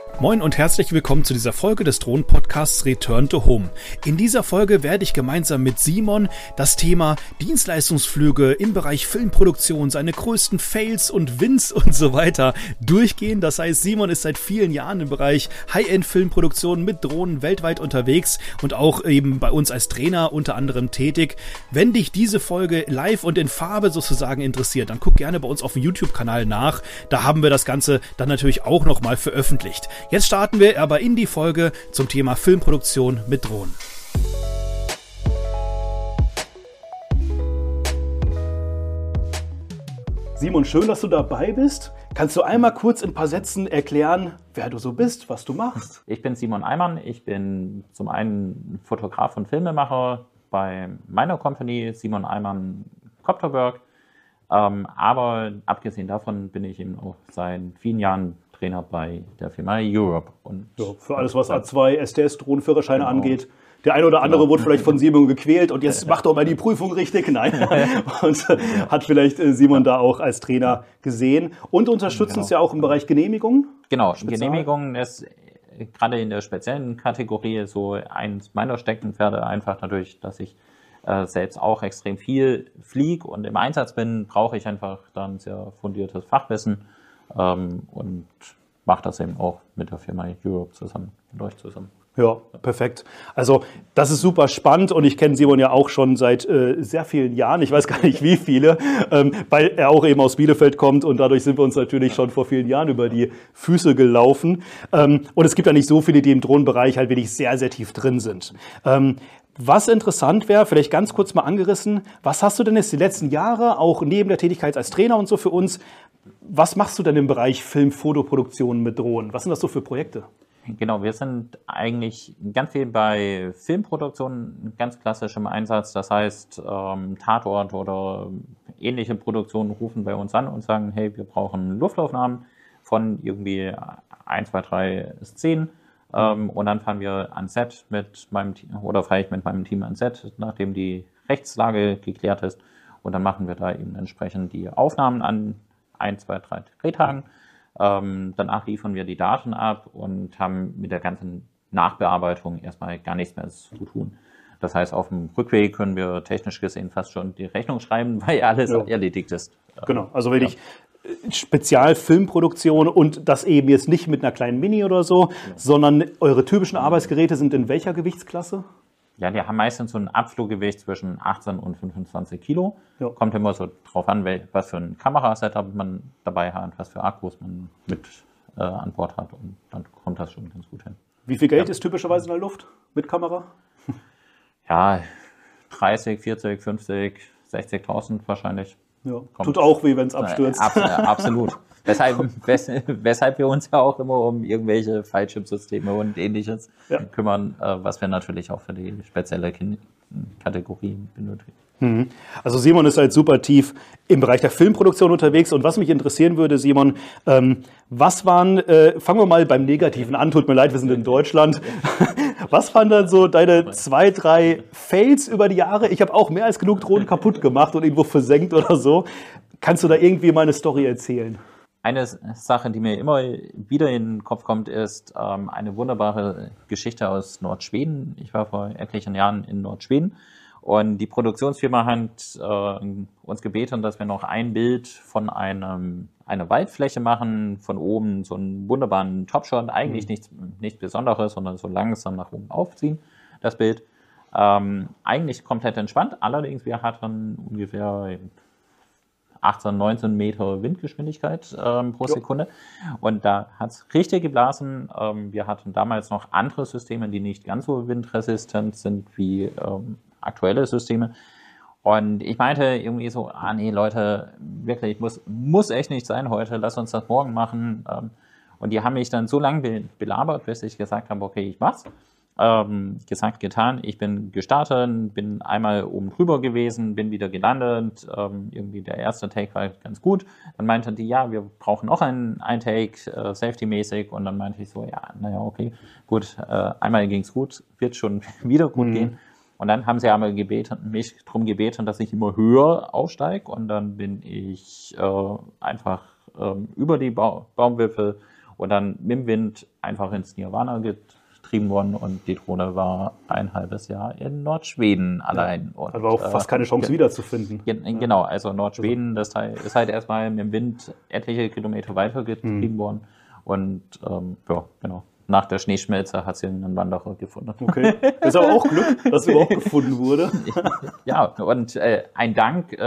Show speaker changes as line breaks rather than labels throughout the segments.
Moin und herzlich willkommen zu dieser Folge des Drohnen-Podcasts Return to Home. In dieser Folge werde ich gemeinsam mit Simon das Thema Dienstleistungsflüge im Bereich Filmproduktion, seine größten Fails und Wins und so weiter durchgehen. Das heißt, Simon ist seit vielen Jahren im Bereich High-End-Filmproduktion mit Drohnen weltweit unterwegs und auch eben bei uns als Trainer unter anderem tätig. Wenn dich diese Folge live und in Farbe sozusagen interessiert, dann guck gerne bei uns auf dem YouTube-Kanal nach. Da haben wir das Ganze dann natürlich auch nochmal veröffentlicht. Jetzt starten wir aber in die Folge zum Thema Filmproduktion mit Drohnen. Simon, schön, dass du dabei bist. Kannst du einmal kurz in ein paar Sätzen erklären, wer du so bist, was du machst?
Ich bin Simon Eimann. Ich bin zum einen Fotograf und Filmemacher bei meiner Company, Simon Eimann Copterwork. Aber abgesehen davon bin ich eben auch seit vielen Jahren Trainer bei der Firma Europe. Und
ja, für alles, was A2, SDS, Drohnenführerscheine angeht. Der eine oder andere wurde vielleicht von Simon gequält und jetzt macht doch mal die Prüfung richtig. Nein. Und hat vielleicht Simon da auch als Trainer gesehen. Und unterstützt uns ja auch im Bereich Genehmigungen.
Genau, Genehmigungen ist gerade in der speziellen Kategorie so eins meiner Steckenpferde, einfach dadurch, dass ich selbst auch extrem viel fliege und im Einsatz bin, brauche ich einfach dann sehr fundiertes Fachwissen und mache das eben auch mit der Firma Europe zusammen, mit euch zusammen.
Ja, perfekt. Also das ist super spannend und ich kenne Simon ja auch schon seit sehr vielen Jahren, ich weiß gar nicht wie viele, weil er auch eben aus Bielefeld kommt und dadurch sind wir uns natürlich schon vor vielen Jahren über die Füße gelaufen. Und es gibt ja nicht so viele, die im Drohnenbereich halt wirklich sehr, sehr tief drin sind. Was interessant wäre, vielleicht ganz kurz mal angerissen, was hast du denn jetzt die letzten Jahre, auch neben der Tätigkeit als Trainer und so für uns, was machst du denn im Bereich Film-Fotoproduktion mit Drohnen? Was sind das so für Projekte?
Genau, wir sind eigentlich ganz viel bei Filmproduktionen ganz klassisch im Einsatz. Das heißt, Tatort oder ähnliche Produktionen rufen bei uns an und sagen, hey, wir brauchen Luftaufnahmen von irgendwie 1, 2, 3 Szenen. Und dann fahren wir ans Set mit meinem Team oder fahre ich mit meinem Team ans Set, nachdem die Rechtslage geklärt ist. Und dann machen wir da eben entsprechend die Aufnahmen an 1, 2, 3 Drehtagen. Danach liefern wir die Daten ab und haben mit der ganzen Nachbearbeitung erstmal gar nichts mehr zu tun. Das heißt, auf dem Rückweg können wir technisch gesehen fast schon die Rechnung schreiben, weil alles erledigt ist.
Genau, also wenn ich Spezialfilmproduktion und das eben jetzt nicht mit einer kleinen Mini oder so, sondern eure typischen Arbeitsgeräte sind in welcher Gewichtsklasse?
Ja, die haben meistens so ein Abfluggewicht zwischen 18 und 25 Kilo. Ja. Kommt immer so drauf an, was für ein Kamerasetup man dabei hat, was für Akkus man mit an Bord hat und dann kommt das schon ganz gut hin.
Wie viel Geld ist typischerweise in der Luft mit Kamera?
Ja, 30, 40, 50, 60.000 wahrscheinlich.
Ja. Tut auch weh, wenn es abstürzt.
Absolut. Weshalb wir uns ja auch immer um irgendwelche Fallschirmsysteme und Ähnliches kümmern, was wir natürlich auch für die spezielle Kategorie benötigen.
Also Simon ist halt super tief im Bereich der Filmproduktion unterwegs und was mich interessieren würde, Simon, was waren, fangen wir mal beim Negativen an, tut mir leid, wir sind in Deutschland. Was waren dann so deine 2, 3 Fails über die Jahre? Ich habe auch mehr als genug Drohnen kaputt gemacht und irgendwo versenkt oder so. Kannst du da irgendwie mal eine Story erzählen?
Eine Sache, die mir immer wieder in den Kopf kommt, ist eine wunderbare Geschichte aus Nordschweden. Ich war vor etlichen Jahren in Nordschweden und die Produktionsfirma hat uns gebeten, dass wir noch ein Bild von einer Waldfläche machen, von oben so einen wunderbaren Topshot, eigentlich nichts Besonderes, sondern so langsam nach oben aufziehen, das Bild. Eigentlich komplett entspannt, allerdings wir hatten ungefähr 18, 19 Meter Windgeschwindigkeit pro Sekunde. Und da hat es richtig geblasen. Wir hatten damals noch andere Systeme, die nicht ganz so windresistent sind wie aktuelle Systeme. Und ich meinte irgendwie so, nee Leute, wirklich, muss echt nicht sein heute, lass uns das morgen machen. Und die haben mich dann so lange belabert, bis ich gesagt habe, okay, ich mach's. Gesagt, getan. Ich bin gestartet, bin einmal oben drüber gewesen, bin wieder gelandet. Irgendwie der erste Take war ganz gut. Dann meinten die, ja, wir brauchen noch einen Take, safety-mäßig. Und dann meinte ich so, ja, naja, okay, gut, einmal ging's gut, wird schon wieder gut gehen. Und dann haben sie einmal mich darum gebeten, dass ich immer höher aufsteige. Und dann bin ich einfach über die Baumwipfel und dann mit dem Wind einfach ins Nirvana getrieben worden und die Drohne war ein halbes Jahr in Nordschweden allein.
Und, also auch fast keine Chance wiederzufinden.
Genau, also Nordschweden, das ist halt erstmal mit dem Wind etliche Kilometer weiter getrieben worden und genau. Nach der Schneeschmelze hat sie einen Wanderer gefunden.
Okay, das ist aber auch Glück, dass überhaupt gefunden wurde.
Ja, und ein Dank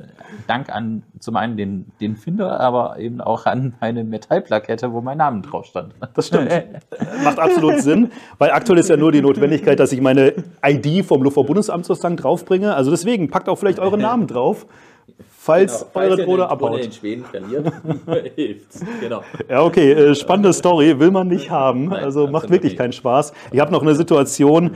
an zum einen den Finder, aber eben auch an meine Metallplakette, wo mein Name drauf stand.
Das stimmt. Macht absolut Sinn, weil aktuell ist ja nur die Notwendigkeit, dass ich meine ID vom Luftfahrtbundesamt sozusagen draufbringe. Also deswegen, packt auch vielleicht euren Namen drauf. Falls eure Drohne abhaut.
In Schweden verliert, hilft's. Genau.
Ja, okay, spannende Story, will man nicht haben.
Nein,
also macht wirklich keinen Spaß. Ich habe noch eine Situation,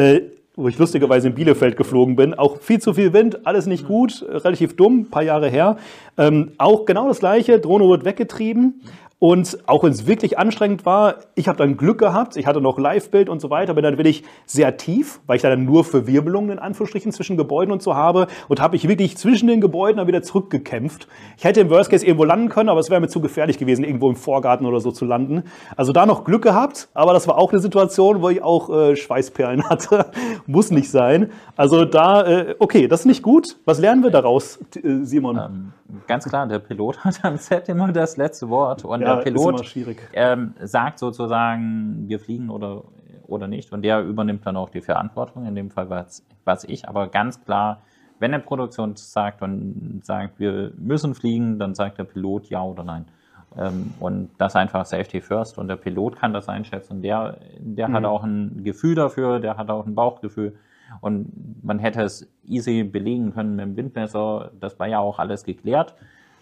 wo ich lustigerweise in Bielefeld geflogen bin. Auch viel zu viel Wind, alles nicht gut, relativ dumm, ein paar Jahre her. Auch genau das Gleiche, Drohne wird weggetrieben. Und auch wenn es wirklich anstrengend war, ich habe dann Glück gehabt, ich hatte noch Live-Bild und so weiter, bin dann wirklich sehr tief, weil ich da dann nur Verwirbelungen in Anführungsstrichen zwischen Gebäuden und so habe und habe mich wirklich zwischen den Gebäuden dann wieder zurückgekämpft. Ich hätte im Worst Case irgendwo landen können, aber es wäre mir zu gefährlich gewesen, irgendwo im Vorgarten oder so zu landen. Also da noch Glück gehabt, aber das war auch eine Situation, wo ich auch Schweißperlen hatte. Muss nicht sein. Also da, okay, das ist nicht gut. Was lernen wir daraus, Simon?
Ganz klar, der Pilot hat am Set immer das letzte Wort und
ja,
der Pilot
ist immer schwierig.
Sagt sozusagen, wir fliegen oder nicht und der übernimmt dann auch die Verantwortung, in dem Fall war's ich, aber ganz klar, wenn eine Produktion sagt und sagt, wir müssen fliegen, dann sagt der Pilot ja oder nein. Und das einfach Safety first und der Pilot kann das einschätzen, der hat auch ein Gefühl dafür, der hat auch ein Bauchgefühl. Und man hätte es easy belegen können mit dem Windmesser, das war ja auch alles geklärt,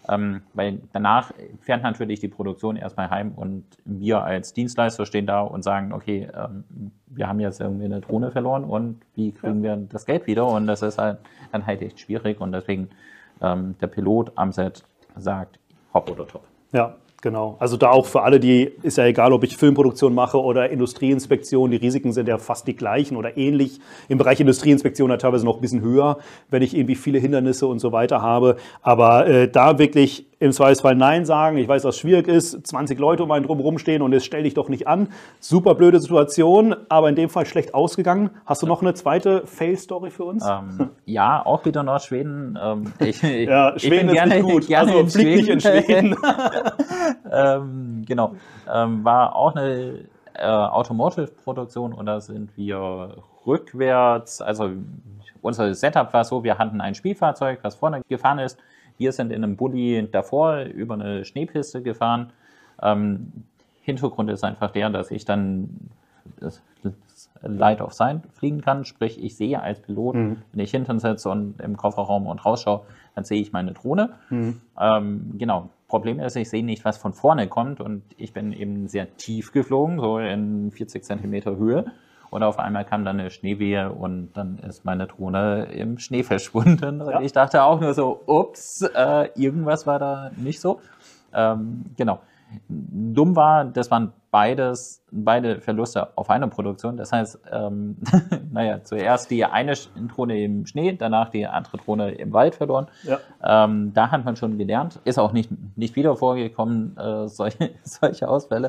weil danach fährt natürlich die Produktion erstmal heim und wir als Dienstleister stehen da und sagen, okay, wir haben jetzt irgendwie eine Drohne verloren und wie kriegen wir das Geld wieder? Und das ist halt dann halt echt schwierig und deswegen der Pilot am Set sagt, hopp oder top.
Ja. Genau, also da auch für alle, ist ja egal, ob ich Filmproduktion mache oder Industrieinspektion, die Risiken sind ja fast die gleichen oder ähnlich. Im Bereich Industrieinspektion ja teilweise noch ein bisschen höher, wenn ich irgendwie viele Hindernisse und so weiter habe. Aber da wirklich im Zweifelsfall Nein sagen, ich weiß, was schwierig ist, 20 Leute um einen drumherum stehen und jetzt stell dich doch nicht an. Super blöde Situation, aber in dem Fall schlecht ausgegangen. Hast du noch eine zweite Fail-Story für uns?
Ja, auch wieder Nordschweden.
Ja, Schweden ist nicht gut, also flieg nicht in Schweden.
Genau, war auch eine Automotive-Produktion und da sind wir rückwärts, also unser Setup war so, wir hatten ein Spielfahrzeug, was vorne gefahren ist, wir sind in einem Bulli davor über eine Schneepiste gefahren. Hintergrund ist einfach der, dass ich dann das Light of Sight fliegen kann, sprich ich sehe als Pilot, wenn ich hinten sitze und im Kofferraum und rausschaue, dann sehe ich meine Drohne. Genau. Problem ist, ich sehe nicht, was von vorne kommt und ich bin eben sehr tief geflogen, so in 40 Zentimeter Höhe und auf einmal kam dann eine Schneewehe und dann ist meine Drohne im Schnee verschwunden und ich dachte auch nur so, ups, irgendwas war da nicht so. Genau. Dumm war, das waren beide Verluste auf einer Produktion. Das heißt, naja, zuerst die eine Drohne im Schnee, danach die andere Drohne im Wald verloren. Ja. Da hat man schon gelernt. Ist auch nicht wieder vorgekommen, solche Ausfälle.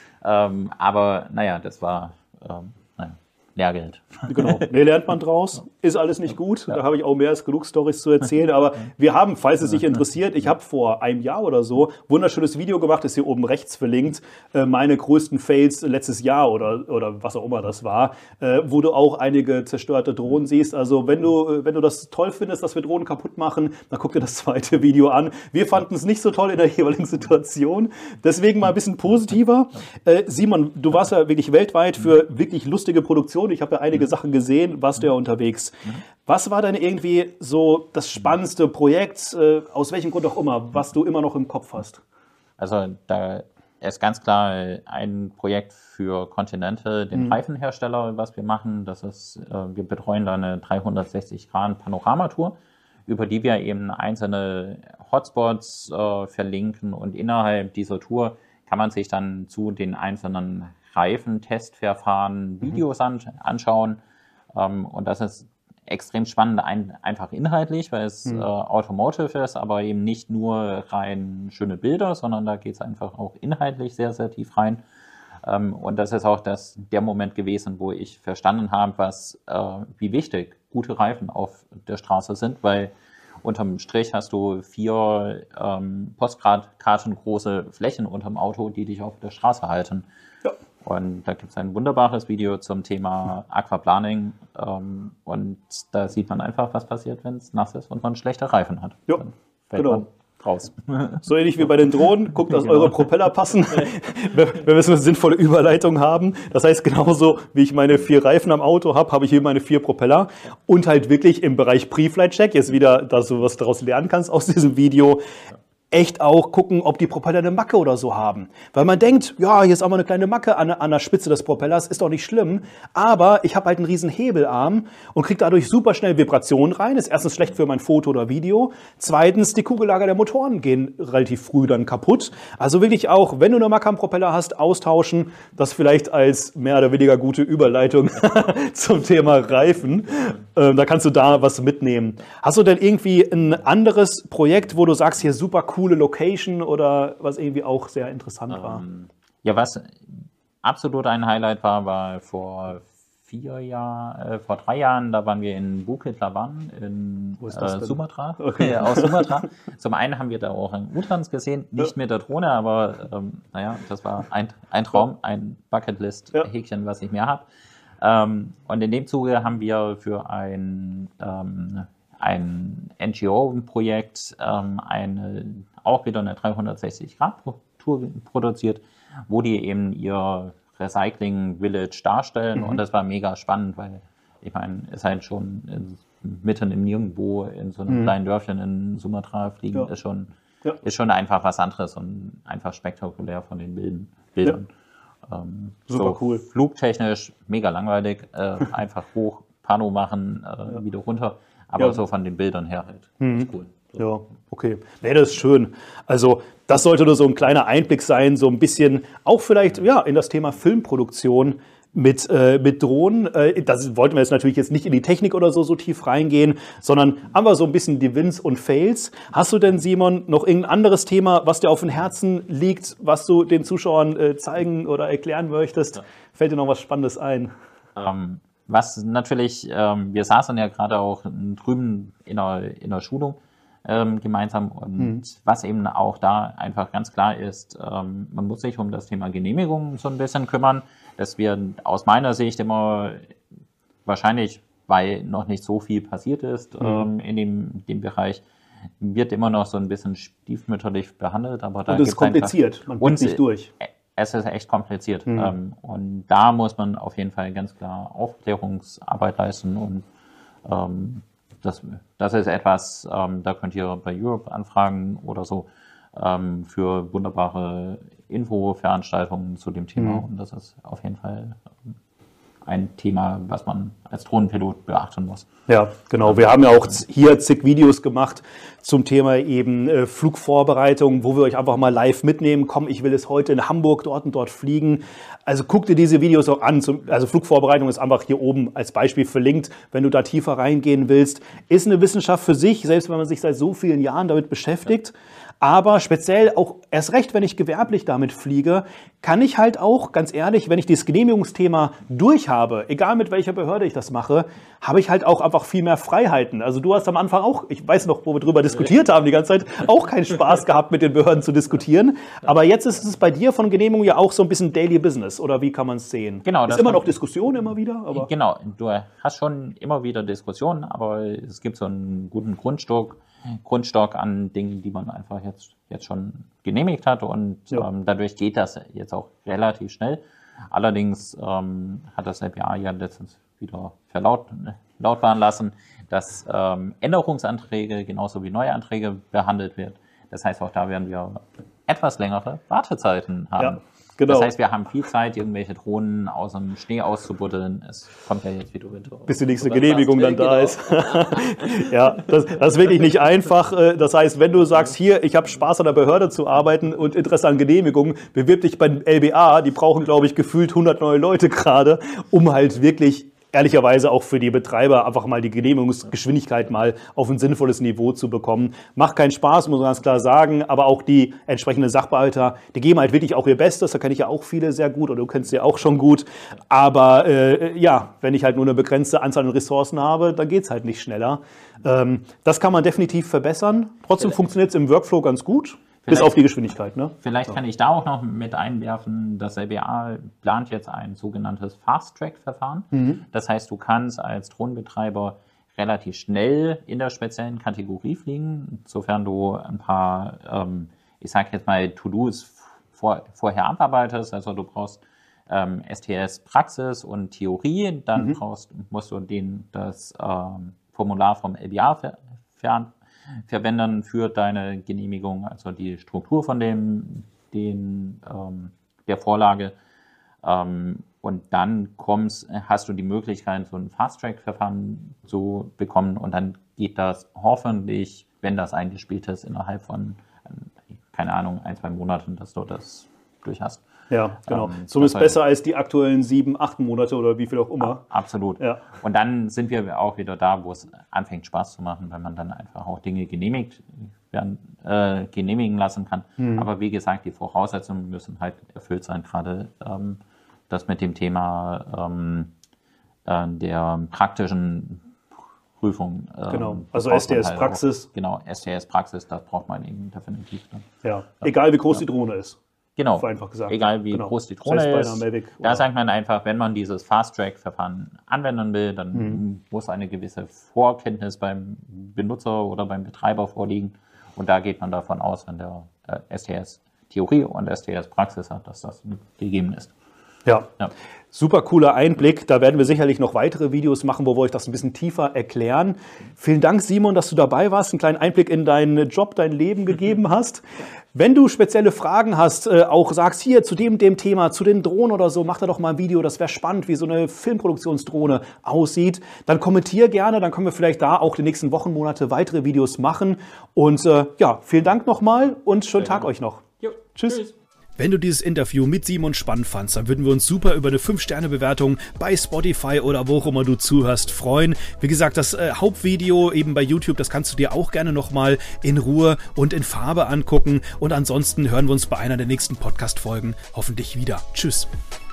Aber naja, das war Lehrgeld.
Genau, lernt man draus. Ist alles nicht gut. Da habe ich auch mehr als genug Storys zu erzählen. Aber wir haben, falls es dich interessiert, ich habe vor einem Jahr oder so wunderschönes Video gemacht, ist hier oben rechts verlinkt, meine größten Fails letztes Jahr oder was auch immer das war, wo du auch einige zerstörte Drohnen siehst. Also wenn du das toll findest, dass wir Drohnen kaputt machen, dann guck dir das zweite Video an. Wir fanden es nicht so toll in der jeweiligen Situation. Deswegen mal ein bisschen positiver. Simon, du warst ja wirklich weltweit für wirklich lustige Produktionen. Ich habe ja einige Sachen gesehen, warst du ja unterwegs. Was war denn irgendwie so das spannendste Projekt, aus welchem Grund auch immer, was du immer noch im Kopf hast?
Also da ist ganz klar ein Projekt für Continental, den Reifenhersteller, was wir machen. Das ist, wir betreuen da eine 360-Grad-Panoramatour, über die wir eben einzelne Hotspots verlinken und innerhalb dieser Tour kann man sich dann zu den einzelnen Reifentestverfahren Videos anschauen. Und das ist extrem spannend, einfach inhaltlich, weil es Automotive ist, aber eben nicht nur rein schöne Bilder, sondern da geht es einfach auch inhaltlich sehr, sehr tief rein. Und das ist auch der Moment gewesen, wo ich verstanden habe, wie wichtig gute Reifen auf der Straße sind, weil unterm Strich hast du 4 postkartengroße Flächen unterm Auto, die dich auf der Straße halten. Ja. Und da gibt es ein wunderbares Video zum Thema Aquaplaning. Und da sieht man einfach, was passiert, wenn es nass ist und man schlechte Reifen hat.
Ja,
dann fällt man raus.
So ähnlich wie bei den Drohnen. Guckt, dass eure Propeller passen. Wir müssen eine sinnvolle Überleitung haben. Das heißt, genauso wie ich meine 4 Reifen am Auto habe ich hier meine 4 Propeller. Und halt wirklich im Bereich Pre-Flight-Check, jetzt wieder, dass du was daraus lernen kannst aus diesem Video, echt auch gucken, ob die Propeller eine Macke oder so haben. Weil man denkt, ja, hier ist auch mal eine kleine Macke an der Spitze des Propellers, ist doch nicht schlimm. Aber ich habe halt einen riesen Hebelarm und kriege dadurch super schnell Vibrationen rein. Ist erstens schlecht für mein Foto oder Video. Zweitens, die Kugellager der Motoren gehen relativ früh dann kaputt. Also wirklich auch, wenn du eine Macke am Propeller hast, austauschen. Das vielleicht als mehr oder weniger gute Überleitung zum Thema Reifen. Da kannst du da was mitnehmen. Hast du denn irgendwie ein anderes Projekt, wo du sagst, hier super coole Location oder was irgendwie auch sehr interessant war?
Ja, was absolut ein Highlight war vor 3 Jahren, da waren wir in Bukit Laban in Sumatra. Okay. Aus Sumatra. Zum einen haben wir da auch einen Utrans gesehen, nicht mit der Drohne, aber das war ein Traum, ein Bucketlist-Häkchen, was ich mehr habe. Und in dem Zuge haben wir für ein NGO-Projekt auch wieder eine 360-Grad-Tour produziert, wo die eben ihr Recycling-Village darstellen. Und das war mega spannend, weil ich meine, es ist halt schon mitten im Nirgendwo in so einem kleinen Dörfchen in Sumatra fliegen, ist schon einfach was anderes und einfach spektakulär von den Bildern.
Super cool.
Flugtechnisch mega langweilig, einfach hoch, Pano machen, wieder runter, aber so von den Bildern her halt ist cool.
Ja, okay. Nee, das ist schön. Also das sollte nur so ein kleiner Einblick sein, so ein bisschen auch vielleicht in das Thema Filmproduktion mit Drohnen. Das wollten wir jetzt natürlich nicht in die Technik oder so tief reingehen, sondern einfach so ein bisschen die Wins und Fails. Hast du denn, Simon, noch irgendein anderes Thema, was dir auf dem Herzen liegt, was du den Zuschauern zeigen oder erklären möchtest? Ja. Fällt dir noch was Spannendes ein?
Was natürlich, wir saßen ja gerade auch drüben in der Schulung gemeinsam und was eben auch da einfach ganz klar ist, man muss sich um das Thema Genehmigung so ein bisschen kümmern. Das wird aus meiner Sicht immer wahrscheinlich, weil noch nicht so viel passiert ist in dem Bereich, wird immer noch so ein bisschen stiefmütterlich behandelt. Aber da
und es ist kompliziert, man kommt nicht durch.
Es ist echt kompliziert. Und da muss man auf jeden Fall ganz klar Aufklärungsarbeit leisten. Und das ist etwas, da könnt ihr bei Europe anfragen oder so für wunderbare Infoveranstaltungen zu dem Thema. Und das ist auf jeden Fall ein Thema, was man als Drohnenpilot beachten muss.
Ja, genau. Wir haben ja auch hier zig Videos gemacht zum Thema eben Flugvorbereitung, wo wir euch einfach mal live mitnehmen. Komm, ich will es heute in Hamburg dort und dort fliegen. Also guck dir diese Videos auch an. Also Flugvorbereitung ist einfach hier oben als Beispiel verlinkt, wenn du da tiefer reingehen willst. Ist eine Wissenschaft für sich, selbst wenn man sich seit so vielen Jahren damit beschäftigt. Aber speziell auch erst recht, wenn ich gewerblich damit fliege, kann ich halt auch, ganz ehrlich, wenn ich dieses Genehmigungsthema durch habe, egal mit welcher Behörde ich das mache, habe ich halt auch einfach viel mehr Freiheiten. Also du hast am Anfang auch, ich weiß noch, wo wir drüber diskutiert haben die ganze Zeit, auch keinen Spaß gehabt, mit den Behörden zu diskutieren. Aber jetzt ist es bei dir von Genehmigung ja auch so ein bisschen Daily Business, oder wie kann man es sehen?
Genau.
Ist immer noch Diskussion immer wieder? Aber
genau, du hast schon immer wieder Diskussionen, aber es gibt so einen guten Grundstock an Dingen, die man einfach jetzt schon genehmigt hat und dadurch geht das jetzt auch relativ schnell. Allerdings hat das LPA ja letztens wieder verlautbaren lassen, dass Änderungsanträge genauso wie neue Anträge behandelt werden. Das heißt, auch da werden wir etwas längere Wartezeiten haben.
Ja. Genau.
Das heißt, wir haben viel Zeit, irgendwelche Drohnen aus dem Schnee auszubuddeln. Es kommt ja jetzt wieder Winter.
Bis die nächste Genehmigung dann da ist. Ja, das ist wirklich nicht einfach. Das heißt, wenn du sagst, hier, ich habe Spaß an der Behörde zu arbeiten und Interesse an Genehmigungen, bewirb dich beim LBA. Die brauchen, glaube ich, gefühlt 100 neue Leute gerade, um halt wirklich ehrlicherweise auch für die Betreiber einfach mal die Genehmigungsgeschwindigkeit mal auf ein sinnvolles Niveau zu bekommen. Macht keinen Spaß, muss man ganz klar sagen, aber auch die entsprechenden Sachbearbeiter, die geben halt wirklich auch ihr Bestes, da kenne ich ja auch viele sehr gut oder du kennst sie auch schon gut, aber wenn ich halt nur eine begrenzte Anzahl an Ressourcen habe, dann geht's halt nicht schneller. Das kann man definitiv verbessern, trotzdem funktioniert es im Workflow ganz gut. Bis auf die Geschwindigkeit, ne?
Vielleicht kann ich da auch noch mit einwerfen, das LBA plant jetzt ein sogenanntes Fast-Track-Verfahren. Das heißt, du kannst als Drohnenbetreiber relativ schnell in der speziellen Kategorie fliegen, sofern du ein paar, ich sage jetzt mal, To-Dos vorher abarbeitest. Also du brauchst STS-Praxis und Theorie, dann musst du das Formular vom LBA verwenden für deine Genehmigung, also die Struktur von der Vorlage. Und dann hast du die Möglichkeit, so ein Fast-Track-Verfahren zu bekommen und dann geht das hoffentlich, wenn das eingespielt ist, innerhalb von, keine Ahnung, 1-2 Monaten, dass du das durch hast.
Ja, genau. Zumindest besser als die aktuellen 7-8 Monate oder wie viel auch immer.
Absolut. Ja. Und dann sind wir auch wieder da, wo es anfängt Spaß zu machen, weil man dann einfach auch Dinge genehmigen lassen kann. Aber wie gesagt, die Voraussetzungen müssen halt erfüllt sein, gerade das mit dem Thema der praktischen Prüfung.
Genau, also STS-Praxis.
Genau, STS-Praxis, das braucht man eben definitiv.
Ja, egal wie groß die Drohne ist.
Genau,
einfach gesagt.
Egal wie groß die Drohne ist, da sagt man einfach, wenn man dieses Fast-Track-Verfahren anwenden will, dann muss eine gewisse Vorkenntnis beim Benutzer oder beim Betreiber vorliegen. Und da geht man davon aus, wenn der STS-Theorie und STS-Praxis hat, dass das gegeben ist.
Ja. Super cooler Einblick. Da werden wir sicherlich noch weitere Videos machen, wo wir euch das ein bisschen tiefer erklären. Vielen Dank, Simon, dass du dabei warst, einen kleinen Einblick in deinen Job, dein Leben gegeben hast. Wenn du spezielle Fragen hast, auch sagst, hier zu dem Thema, zu den Drohnen oder so, mach da doch mal ein Video, das wäre spannend, wie so eine Filmproduktionsdrohne aussieht, dann kommentier gerne, dann können wir vielleicht da auch die nächsten Wochen, Monate weitere Videos machen. Und vielen Dank nochmal und schönen Tag euch noch.
Jo,
Tschüss.
Wenn du dieses Interview mit Simon spannend fandst, dann würden wir uns super über eine 5-Sterne-Bewertung bei Spotify oder wo auch immer du zuhörst freuen. Wie gesagt, das Hauptvideo eben bei YouTube, das kannst du dir auch gerne nochmal in Ruhe und in Farbe angucken. Und ansonsten hören wir uns bei einer der nächsten Podcast-Folgen hoffentlich wieder. Tschüss.